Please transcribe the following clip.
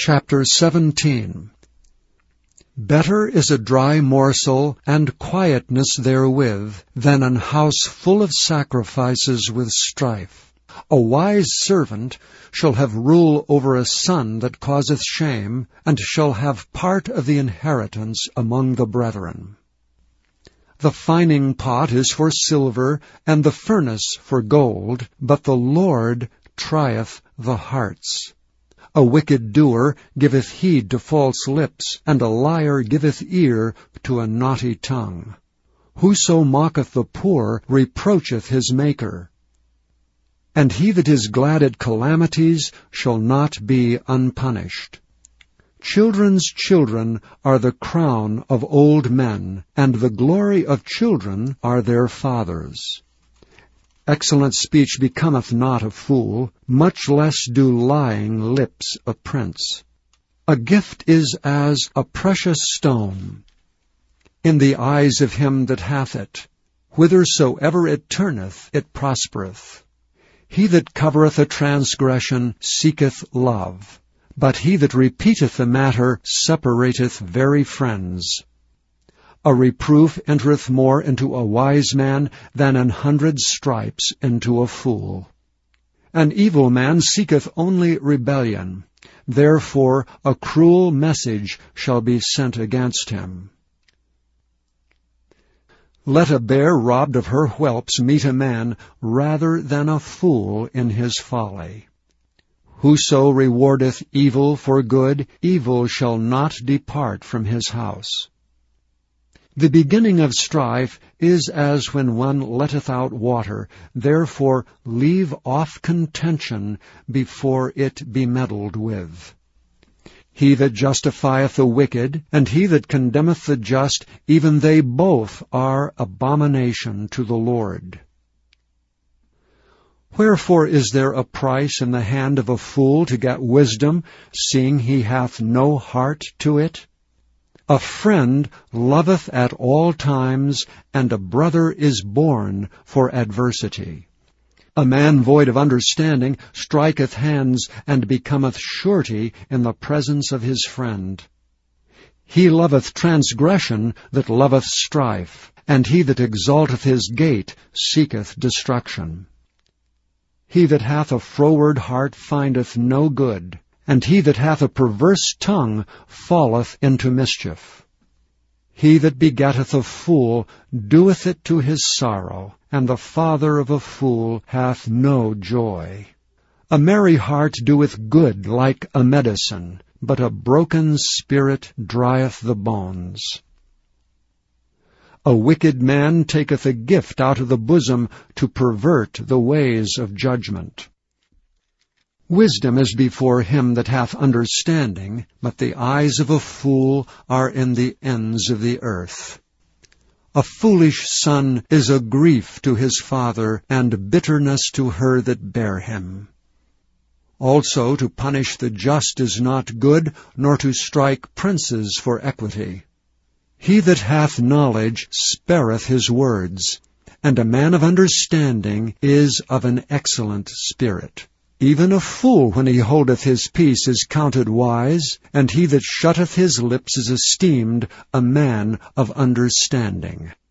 Chapter 17. Better is a dry morsel and quietness therewith than an house full of sacrifices with strife. A wise servant shall have rule over a son that causeth shame, and shall have part of the inheritance among the brethren. The fining pot is for silver, and the furnace for gold, but the Lord trieth the hearts. A wicked doer giveth heed to false lips, and a liar giveth ear to a naughty tongue. Whoso mocketh the poor reproacheth his Maker. And he that is glad at calamities shall not be unpunished. Children's children are the crown of old men, and the glory of children are their fathers. Excellent speech becometh not a fool, much less do lying lips a prince. A gift is as a precious stone in the eyes of him that hath it. Whithersoever it turneth, it prospereth. He that covereth a transgression seeketh love, but he that repeateth the matter separateth very friends. A reproof entereth more into a wise man than 100 stripes into a fool. An evil man seeketh only rebellion. Therefore a cruel message shall be sent against him. Let a bear robbed of her whelps meet a man rather than a fool in his folly. Whoso rewardeth evil for good, evil shall not depart from his house. The beginning of strife is as when one letteth out water. Therefore leave off contention before it be meddled with. He that justifieth the wicked, and he that condemneth the just, even they both are abomination to the Lord. Wherefore is there a price in the hand of a fool to get wisdom, seeing he hath no heart to it? A friend loveth at all times, and a brother is born for adversity. A man void of understanding striketh hands, and becometh surety in the presence of his friend. He loveth transgression that loveth strife, and he that exalteth his gate seeketh destruction. He that hath a froward heart findeth no good, and he that hath a perverse tongue falleth into mischief. He that begetteth a fool doeth it to his sorrow, and the father of a fool hath no joy. A merry heart doeth good like a medicine, but a broken spirit drieth the bones. A wicked man taketh a gift out of the bosom to pervert the ways of judgment. Wisdom is before him that hath understanding, but the eyes of a fool are in the ends of the earth. A foolish son is a grief to his father, and bitterness to her that bare him. Also to punish the just is not good, nor to strike princes for equity. He that hath knowledge spareth his words, and a man of understanding is of an excellent spirit. Even a fool, when he holdeth his peace, is counted wise, and he that shutteth his lips is esteemed a man of understanding.